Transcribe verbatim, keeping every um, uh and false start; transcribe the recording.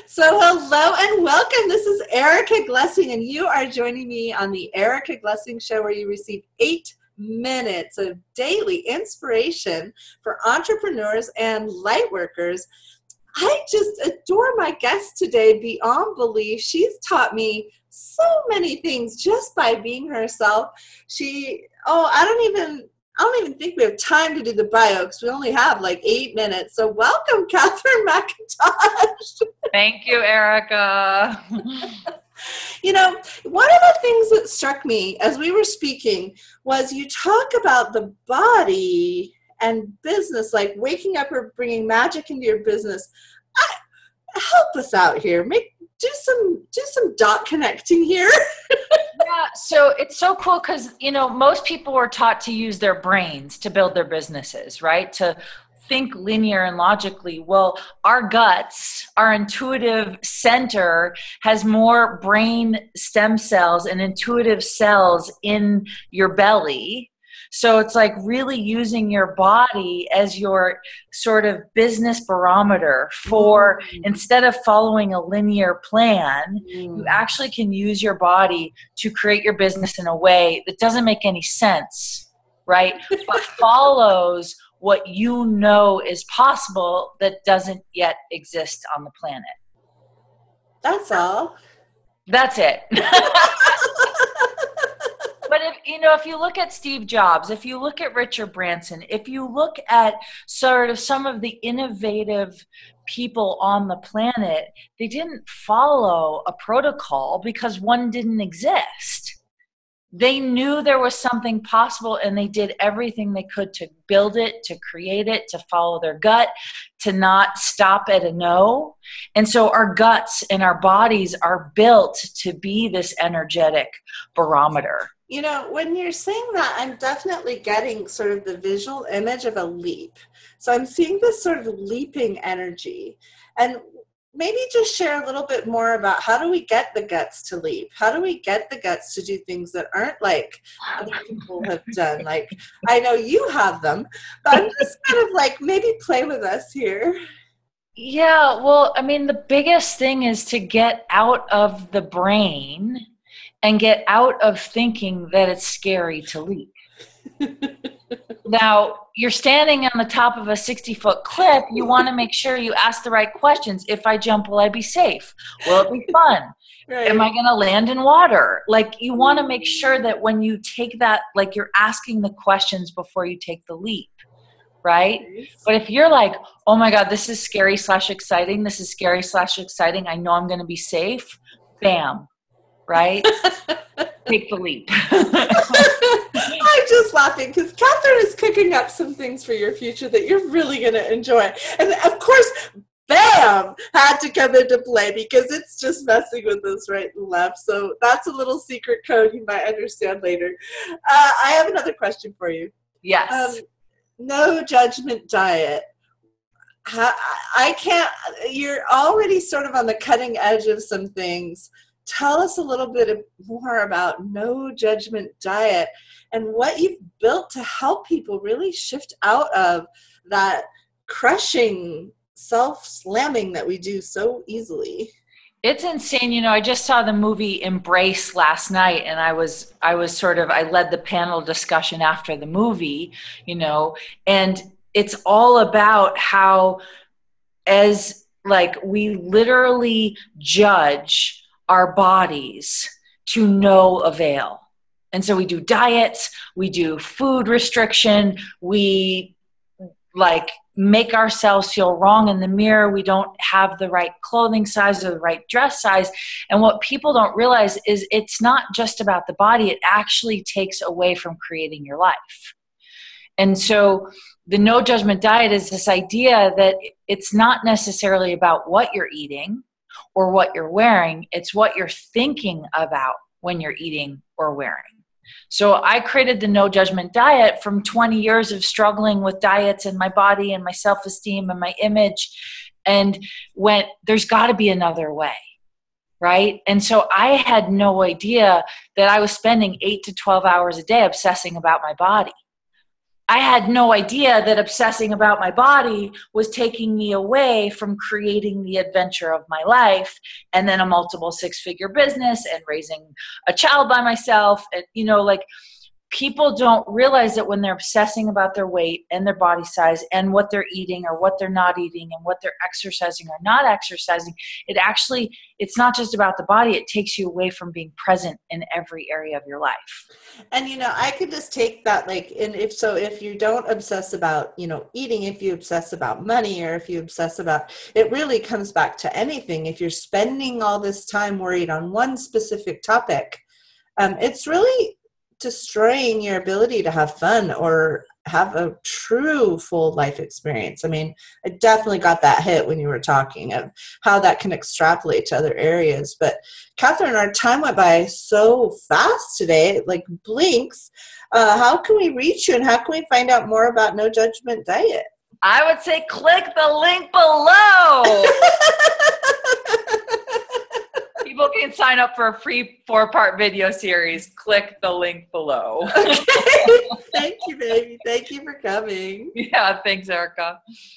So hello and welcome. This is Erica Glessing, and you are joining me on the Erica Glessing Show, where you receive eight minutes of daily inspiration for entrepreneurs and light workers. I just adore my guest today beyond belief. She's taught me so many things just by being herself. She, oh, I don't even, I don't even think we have time to do the bio because we only have like eight minutes. So welcome, Catherine McIntosh. Thank you, Erica. You know, one of the things that struck me as we were speaking was you talk about the body and business, like waking up or bringing magic into your business. I, help us out here. Make do some do some dot connecting here. Yeah, so it's so cool because, you know, most people were taught to use their brains to build their businesses, right? To think linear and logically. Well, our guts, our intuitive center has more brain stem cells and intuitive cells in your belly. So it's like really using your body as your sort of business barometer for, mm. instead of following a linear plan, mm. you actually can use your body to create your business in a way that doesn't make any sense, right? But follows what you know is possible that doesn't yet exist on the planet. That's all. That's it. But if, you know, if you look at Steve Jobs, if you look at Richard Branson, if you look at sort of some of the innovative people on the planet, they didn't follow a protocol because one didn't exist. They knew there was something possible and they did everything they could to build it, to create it, to follow their gut, to not stop at a no. And so our guts and our bodies are built to be this energetic barometer. You know, when you're saying that, I'm definitely getting sort of the visual image of a leap. So I'm seeing this sort of leaping energy. And maybe just share a little bit more about how do we get the guts to leap? How do we get the guts to do things that aren't like other people have done? Like, I know you have them, but I'm just kind of like, maybe play with us here. Yeah, well, I mean, the biggest thing is to get out of the brain and get out of thinking that it's scary to leap. Now, you're standing on the top of a sixty-foot cliff. You want to make sure you ask the right questions. If I jump, will I be safe? Will it be fun? Right. Am I going to land in water? Like, you want to make sure that when you take that, like, you're asking the questions before you take the leap, right? But if you're like, oh my God, this is scary slash exciting. This is scary slash exciting. I know I'm going to be safe. Bam. Right? Take the leap. I'm just laughing because Catherine is cooking up some things for your future that you're really going to enjoy. And of course, bam, had to come into play because it's just messing with us right and left. So that's a little secret code you might understand later. Uh, I have another question for you. Yes. Um, no judgment diet. I can't, you're already sort of on the cutting edge of some things. Tell us a little bit more about No Judgment Diet and what you've built to help people really shift out of that crushing self-slamming that we do so easily. It's insane. You know, I just saw the movie Embrace last night, and I was, I was sort of, I led the panel discussion after the movie, you know, and it's all about how as like we literally judge our bodies to no avail. And so we do diets, we do food restriction, we like make ourselves feel wrong in the mirror. We don't have the right clothing size or the right dress size. And what people don't realize is it's not just about the body. It actually takes away from creating your life. And so the no judgment diet is this idea that it's not necessarily about what you're eating or what you're wearing. It's what you're thinking about when you're eating or wearing. So I created the no judgment diet from twenty years of struggling with diets and my body and my self-esteem and my image, and went, there's got to be another way, right? And so I had no idea that I was spending eight to twelve hours a day obsessing about my body. I had no idea that obsessing about my body was taking me away from creating the adventure of my life, and then a multiple six-figure business and raising a child by myself. And, you know, like, people don't realize that when they're obsessing about their weight and their body size and what they're eating or what they're not eating and what they're exercising or not exercising, it actually, it's not just about the body. It takes you away from being present in every area of your life. And, you know, I could just take that, like, and if so, if you don't obsess about, you know, eating, if you obsess about money, or if you obsess about, it really comes back to anything. If you're spending all this time worried on one specific topic, um, it's really destroying your ability to have fun or have a true full life experience. I mean, I definitely got that hit when you were talking of how that can extrapolate to other areas. But Catherine, our time went by so fast today, it like blinks. Uh, how can we reach you, and how can we find out more about No Judgment Diet? I would say click the link below. People can sign up for a free four-part video series. Click the link below. Okay. Thank you, baby. Thank you for coming. Yeah, thanks, Erica.